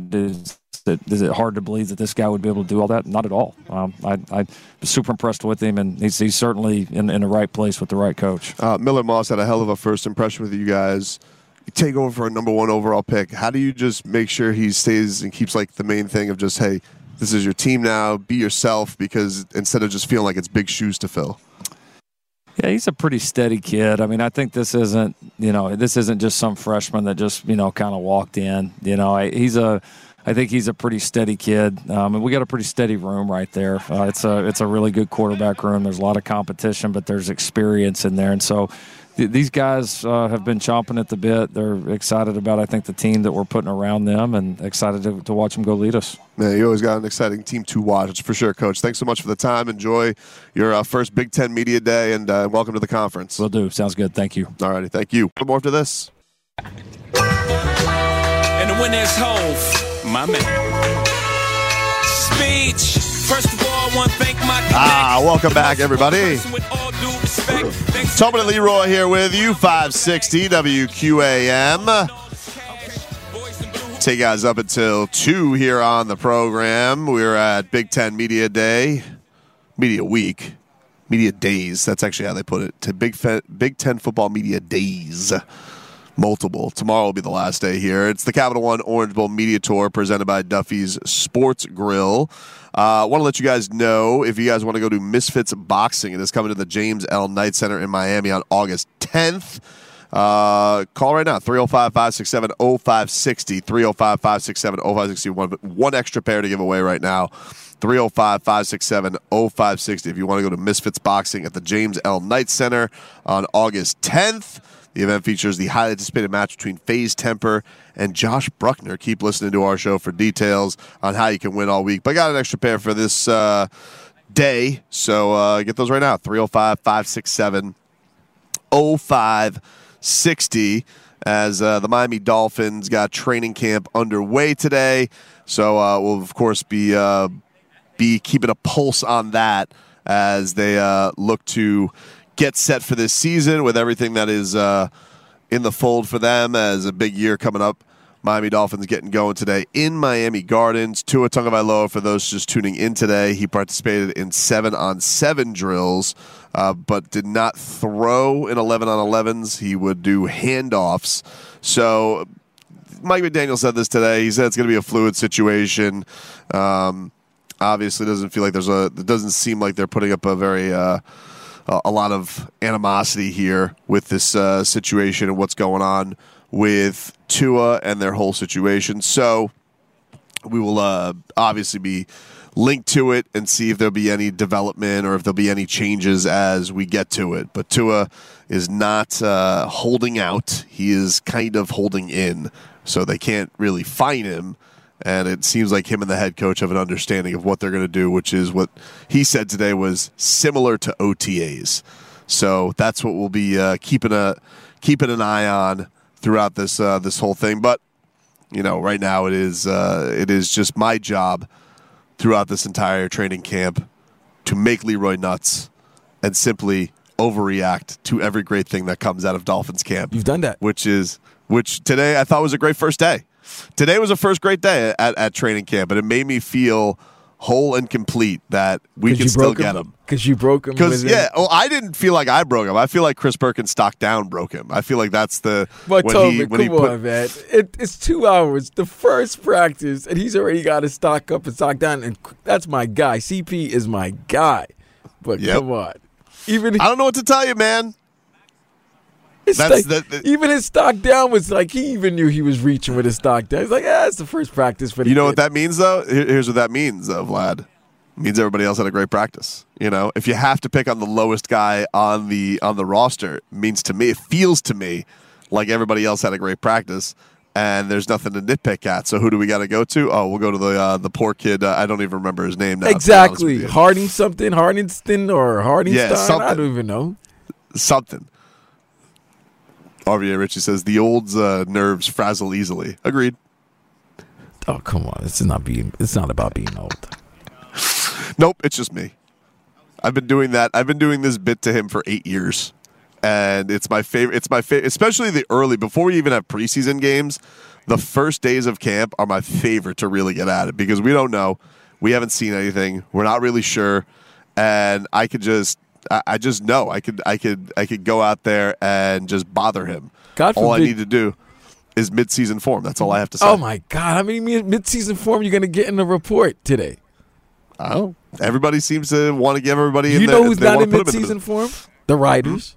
Is it hard to believe that this guy would be able to do all that? Not at all. I'm super impressed with him, and he's certainly in the right place with the right coach. Miller Moss had a hell of a first impression with you guys. You take over for a number 1 overall pick. How do you just make sure he stays and keeps like the main thing of just, hey, this is your team now, be yourself, because instead of just feeling like it's big shoes to fill? Yeah, he's a pretty steady kid. I mean, I think this isn't just some freshman that just, kind of walked in. I think he's a pretty steady kid, and we got a pretty steady room right there. It's a really good quarterback room. There's a lot of competition, but there's experience in there, and so these guys have been chomping at the bit. They're excited about, I think, the team that we're putting around them, and excited to watch them go lead us. Man, you always got an exciting team to watch, for sure, Coach. Thanks so much for the time. Enjoy your first Big Ten Media Day, and welcome to the conference. Will do. Sounds good. Thank you. All righty. Thank you. More after this. And the winner's Hove, my man. Speech. First of all, I want to thank my welcome back, everybody. Tobin and Leroy here with you, 560 WQAM. Take you guys up until 2 here on the program. We're at Big Ten Media Day, Media Week, Media Days. That's actually how they put it. To Big Ten Football Media Days. Multiple. Tomorrow will be the last day here. It's the Capital One Orange Bowl Media Tour presented by Duffy's Sports Grill. I want to let you guys know, if you guys want to go to Misfits Boxing, it is coming to the James L. Knight Center in Miami on August 10th. Call right now, 305-567-0560, 305-567-0560. One extra pair to give away right now, 305-567-0560. If you want to go to Misfits Boxing at the James L. Knight Center on August 10th. The event features the highly anticipated match between FaZe Temper and Josh Bruckner. Keep listening to our show for details on how you can win all week. But I got an extra pair for this day, so get those right now, 305-567-0560, as the Miami Dolphins got training camp underway today. So we'll, of course, be keeping a pulse on that as they look to get set for this season with everything that is in the fold for them as a big year coming up. Miami Dolphins getting going today in Miami Gardens. Tua Tagovailoa, for those just tuning in today, he participated in 7-on-7 drills, but did not throw in 11-on-11s. He would do handoffs. So Mike McDaniel said this today. He said it's going to be a fluid situation. Obviously, it doesn't seem like they're putting up a lot of animosity here with this situation and what's going on with Tua and their whole situation. So we will obviously be linked to it and see if there'll be any development or if there'll be any changes as we get to it. But Tua is not holding out. He is kind of holding in, so they can't really fine him. And it seems like him and the head coach have an understanding of what they're going to do, which is what he said today was similar to OTAs. So that's what we'll be keeping an eye on throughout this whole thing. But right now it is just my job throughout this entire training camp to make Leroy nuts and simply overreact to every great thing that comes out of Dolphins camp. You've done that, which today I thought was a great first day. Today was a first great day at training camp, and it made me feel whole and complete that we can still get him. Because you broke him. I didn't feel like I broke him. I feel like Chris Perkins stock down broke him. I feel like that's the. But Tobin, come on, man. It's 2 hours, the first practice, and he's already got to stock up and stock down, and that's my guy. CP is my guy. But come on, I don't know what to tell you, man. Even his stock down was like he even knew he was reaching with his stock down. He's like, it's the first practice for the You know what that means, though? Here's what that means, though, Vlad. It means everybody else had a great practice. If you have to pick on the lowest guy on the roster, it feels to me like everybody else had a great practice, and there's nothing to nitpick at. So who do we got to go to? Oh, we'll go to the poor kid. I don't even remember his name now. Exactly, Hardingston or Hardingstein. Yeah, something. I don't even know. Something. RVA Richie says the old's nerves frazzle easily. Agreed. Oh, come on! It's not about being old. Nope, it's just me. I've been doing that. I've been doing this bit to him for 8 years, and it's my favorite. It's my favorite, especially the early before we even have preseason games. The first days of camp are my favorite to really get at it because we don't know, we haven't seen anything, we're not really sure, and I just know I could go out there and just bother him. All I need to do is mid-season form. That's all I have to say. Oh my God! How many mid-season form you're going to get in the report today? Oh, everybody seems to want to give everybody. You know who's not in mid-season form? The Riders.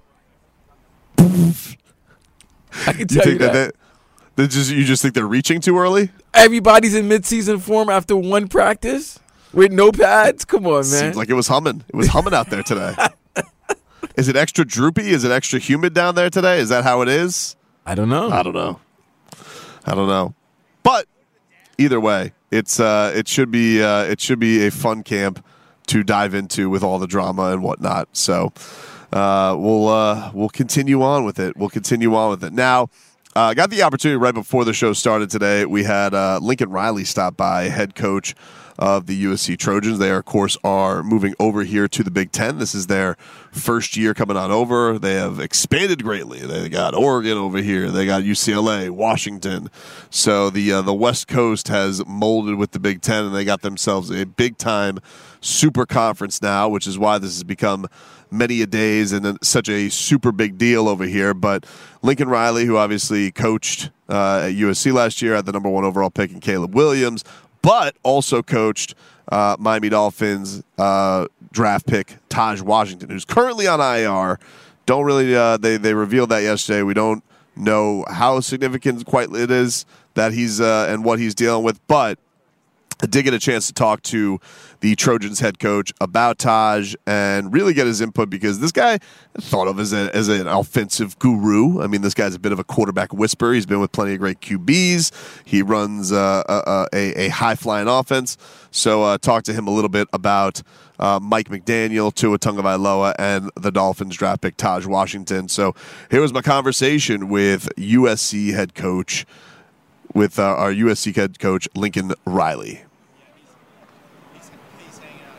I can tell you that. You just think they're reaching too early? Everybody's in mid-season form after one practice with no pads. Come on, man. Seems like it was humming. It was humming out there today. Is it extra droopy? Is it extra humid down there today? Is that how it is? I don't know. I don't know. But either way, it should be a fun camp to dive into with all the drama and whatnot. So we'll continue on with it. Now, I got the opportunity right before the show started today. We had Lincoln Riley stop by, head coach of the USC Trojans. They, of course, are moving over here to the Big Ten. This is their first year coming on over. They have expanded greatly. They got Oregon over here. They got UCLA, Washington. So the West Coast has molded with the Big Ten, and they got themselves a big-time super conference now, which is why this has become many a days and such a super big deal over here. But Lincoln Riley, who obviously coached at USC last year, had the number 1 overall pick in Caleb Williams, but also coached Miami Dolphins draft pick Taj Washington, who's currently on IR. Don't really they revealed that yesterday. We don't know how significant quite it is that he's and what he's dealing with, but I did get a chance to talk to the Trojans head coach about Taj and really get his input because this guy thought of as an offensive guru. I mean, this guy's a bit of a quarterback whisperer. He's been with plenty of great QBs. He runs a high-flying offense. So talk to him a little bit about Mike McDaniel, Tua Tagovailoa, and the Dolphins draft pick Taj Washington. So here was my conversation with USC head coach, with our USC head coach, Lincoln Riley.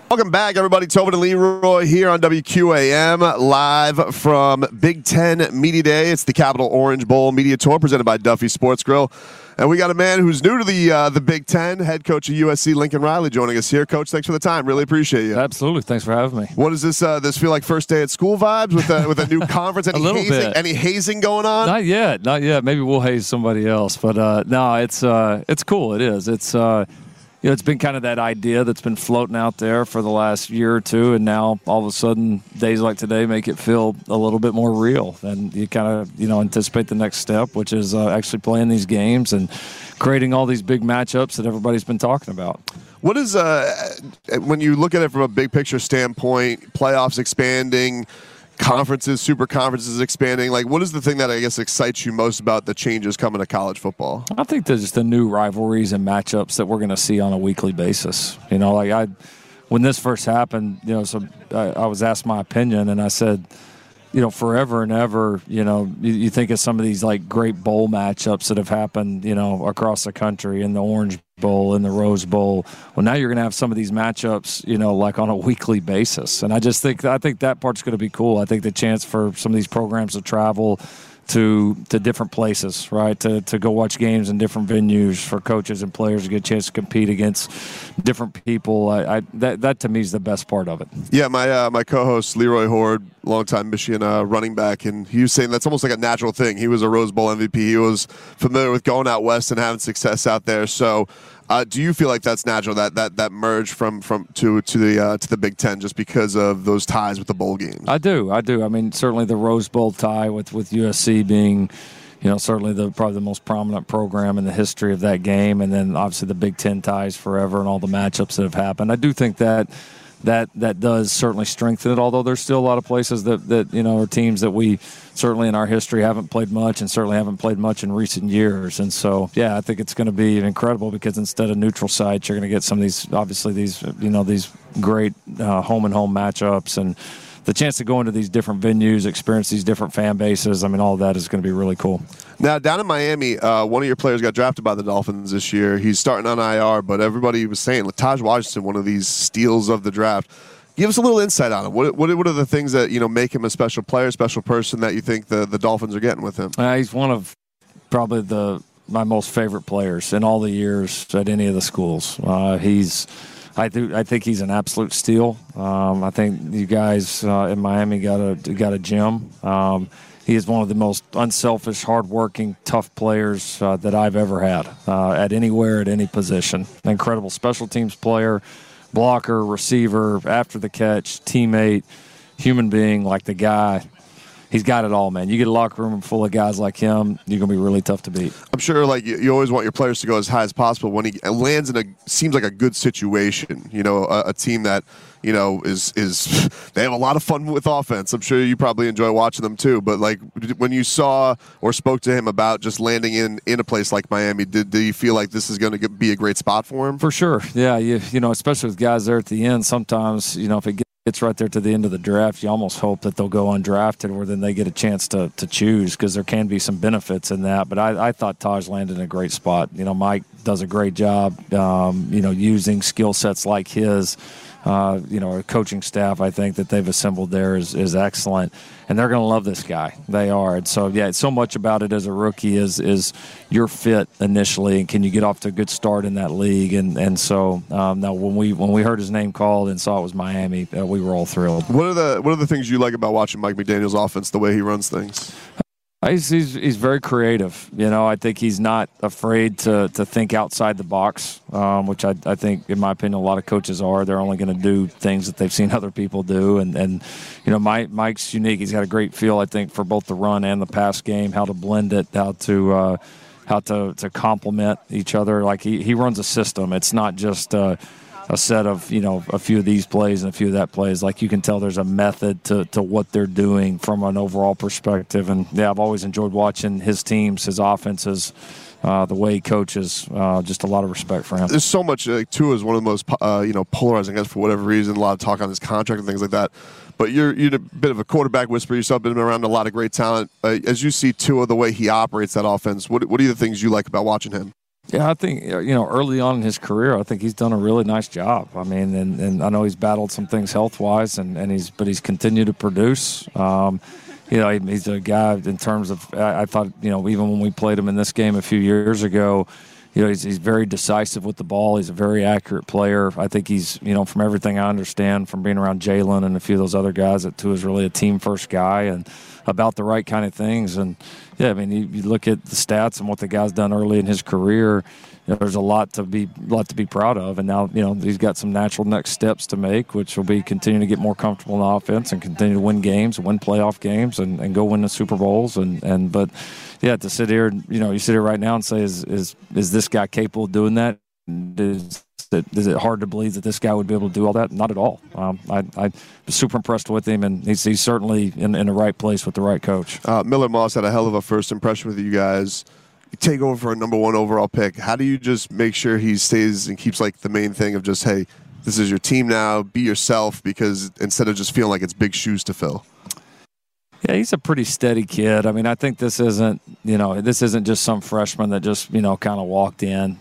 Welcome back, everybody. Tobin and Leroy here on WQAM, live from Big Ten Media Day. It's the Capital Orange Bowl Media Tour presented by Duffy Sports Grill. And we got a man who's new to the Big Ten, head coach of USC, Lincoln Riley, joining us here. Coach, thanks for the time. Really appreciate you. Absolutely. Thanks for having me. What is this? This feel like first day at school vibes with a new conference? Any a little hazing, bit. Any hazing going on? Not yet. Maybe we'll haze somebody else. But no, it's cool. It is. It's it's been kind of that idea that's been floating out there for the last year or two, and now all of a sudden days like today make it feel a little bit more real, and you kind of anticipate the next step, which is actually playing these games and creating all these big matchups that everybody's been talking about. What is when you look at it from a big picture standpoint, playoffs expanding, conferences, super conferences expanding, like what is the thing that I guess excites you most about the changes coming to college football? I think there's just the new rivalries and matchups that we're going to see on a weekly basis. When this first happened, I was asked my opinion, and I said, forever and ever, you think of some of these like great bowl matchups that have happened, across the country, in the Orange Bowl, in the Rose Bowl. Well, now you're going to have some of these matchups, like on a weekly basis. And I think that part's going to be cool. I think the chance for some of these programs to travel to different places, right? To go watch games in different venues, for coaches and players to get a chance to compete against different people. That to me is the best part of it. Yeah, my co-host Leroy Horde, longtime Michigan running back, and he was saying that's almost like a natural thing. He was a Rose Bowl MVP. He was familiar with going out west and having success out there. So, do you feel like that's natural, that merge from to the Big Ten, just because of those ties with the bowl games? I do. I mean, certainly the Rose Bowl tie with USC being, certainly probably the most prominent program in the history of that game, and then obviously the Big Ten ties forever and all the matchups that have happened. I do think that does certainly strengthen it, although there's still a lot of places that are teams that we certainly in our history haven't played much, and certainly haven't played much in recent years. And so, I think it's going to be incredible, because instead of neutral sites, you're going to get some of these, obviously these great home and home matchups, and the chance to go into these different venues, experience these different fan bases. I mean, all of that is going to be really cool. Now, down in Miami, one of your players got drafted by the Dolphins this year. He's starting on IR, but everybody was saying Taj Washington, one of these steals of the draft. Give us a little insight on him. What are the things that make him a special player, special person that you think the Dolphins are getting with him? He's one of probably my most favorite players in all the years at any of the schools. I think he's an absolute steal. I think you guys in Miami got a gem. He is one of the most unselfish, hardworking, tough players that I've ever had at anywhere, at any position. An incredible special teams player, blocker, receiver, after the catch, teammate, human being, like the guy. He's got it all, man. You get a locker room full of guys like him, you're going to be really tough to beat. I'm sure you always want your players to go as high as possible. When he lands in seems like a good situation, a team that, is they have a lot of fun with offense. I'm sure you probably enjoy watching them too. But like when you saw or spoke to him about just landing in a place like Miami, did you feel like this is going to be a great spot for him? For sure. Yeah. Especially with guys there at the end, sometimes, if it gets right there to the end of the draft, you almost hope that they'll go undrafted, where then they get a chance to choose, because there can be some benefits in that. But I thought Taj landed in a great spot. Mike does a great job, using skill sets like his. A coaching staff, I think, that they've assembled there is excellent, and they're going to love this guy. They are. And so, so much about it as a rookie is your fit initially, and can you get off to a good start in that league? And so, now when we heard his name called and saw it was Miami, we were all thrilled. What are the things you like about watching Mike McDaniel's offense, the way he runs things? He's very creative. I think he's not afraid to think outside the box, which I think, in my opinion, a lot of coaches are. They're only going to do things that they've seen other people do. And Mike's unique. He's got a great feel, I think, for both the run and the pass game, how to blend it, how to complement each other. Like he runs a system. It's not just a set of, a few of these plays and a few of that plays. Like, you can tell there's a method to what they're doing from an overall perspective. And, I've always enjoyed watching his teams, his offenses, the way he coaches. Just a lot of respect for him. There's so much. Tua is one of the most, polarizing, I guess, for whatever reason. A lot of talk on his contract and things like that. But you're a bit of a quarterback whisperer yourself, been around a lot of great talent. As you see Tua, the way he operates that offense, what are the things you like about watching him? Yeah, I think, early on in his career, I think he's done a really nice job. I mean, and I know he's battled some things health-wise, but he's continued to produce. He's a guy in terms of, I thought, even when we played him in this game a few years ago, he's very decisive with the ball. He's a very accurate player. I think he's, from everything I understand from being around Jalen and a few of those other guys, that Tua is really a team-first guy and about the right kind of things. And, yeah, I mean, you look at the stats and what the guy's done early in his career, there's a lot to be proud of. And now, he's got some natural next steps to make, which will be continue to get more comfortable in the offense and continue to win games, win playoff games, and go win the Super Bowls. But yeah, to sit here, you sit here right now and say, is this guy capable of doing that? Is it hard to believe that this guy would be able to do all that? Not at all. I'm super impressed with him, and he's certainly in the right place with the right coach. Miller Moss had a hell of a first impression with you guys. You take over for a number 1 overall pick. How do you just make sure he stays and keeps the main thing of just, hey, this is your team now, be yourself, because instead of just feeling like it's big shoes to fill? Yeah, he's a pretty steady kid. I mean, I think this isn't just some freshman that just, kind of walked in.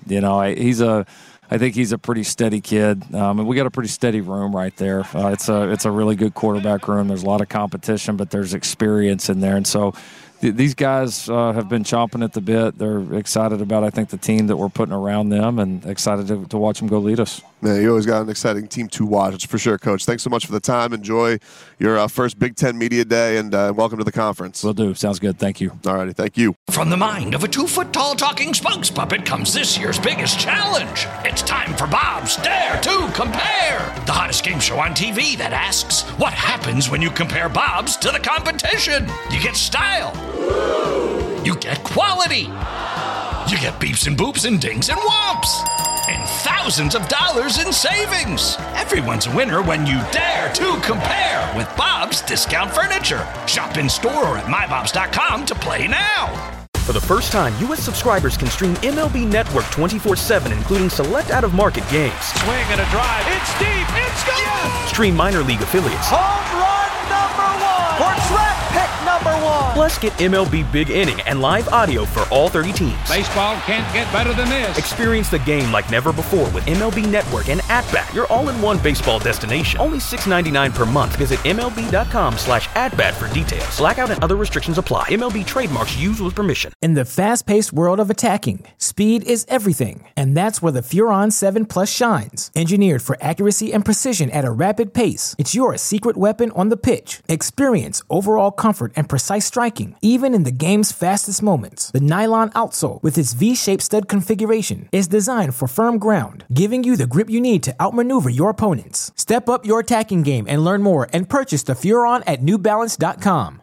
I think he's a pretty steady kid, and we got a pretty steady room right there. It's a really good quarterback room. There's a lot of competition, but there's experience in there, and so these guys have been chomping at the bit. They're excited about, I think, the team that we're putting around them, and excited to watch them go lead us. Man, you always got an exciting team to watch. It's for sure, Coach. Thanks so much for the time. Enjoy your first Big Ten Media Day, and welcome to the conference. Will do. Sounds good. Thank you. All righty. Thank you. From the mind of a 2-foot-tall talking spokes puppet comes this year's biggest challenge. It's time for Bob's Dare to Compare, the hottest game show on TV that asks, what happens when you compare Bob's to the competition? You get style. You get quality. You get beeps and boops and dings and whomps. And thousands of dollars in savings. Everyone's a winner when you dare to compare with Bob's Discount Furniture. Shop in store or at mybobs.com to play now. For the first time, U.S. subscribers can stream MLB Network 24/7, including select out-of-market games. Swing and a drive. It's deep. It's gone. Yes! Stream minor league affiliates. Home run number 1 for track pick number 1. Plus, get MLB Big Inning and live audio for all 30 teams. Baseball can't get better than this. Experience the game like never before with MLB Network and At-Bat, your all-in-one baseball destination. Only $6.99 per month. Visit MLB.com/AtBat for details. Blackout and other restrictions apply. MLB trademarks used with permission. In the fast-paced world of attacking, speed is everything. And that's where the Furon 7 Plus shines. Engineered for accuracy and precision at a rapid pace, it's your secret weapon on the pitch. Experience overall comfort and precise striking, even in the game's fastest moments. The nylon outsole, with its V-shaped stud configuration, is designed for firm ground, giving you the grip you need to outmaneuver your opponents. Step up your attacking game and learn more and purchase the Furon at NewBalance.com.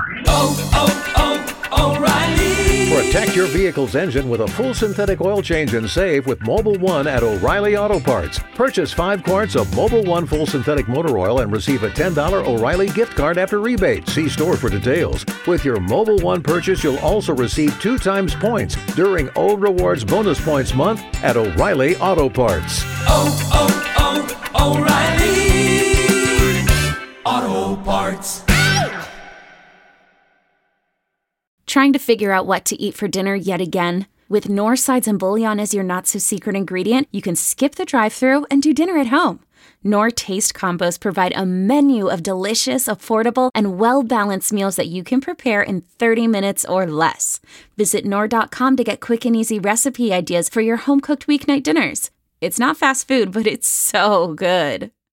O'Reilly. Protect your vehicle's engine with a full synthetic oil change and save with Mobil 1 at O'Reilly Auto Parts. Purchase 5 quarts of Mobil 1 full synthetic motor oil and receive a $10 O'Reilly gift card after rebate. See store for details. With your Mobil 1 purchase, you'll also receive 2 times points during O Rewards Bonus Points Month at O'Reilly Auto Parts. O'Reilly Auto Parts. Trying to figure out what to eat for dinner yet again? With Knorr sides and bouillon as your not-so-secret ingredient, you can skip the drive-thru and do dinner at home. Knorr Taste Combos provide a menu of delicious, affordable, and well-balanced meals that you can prepare in 30 minutes or less. Visit Knorr.com to get quick and easy recipe ideas for your home-cooked weeknight dinners. It's not fast food, but it's so good.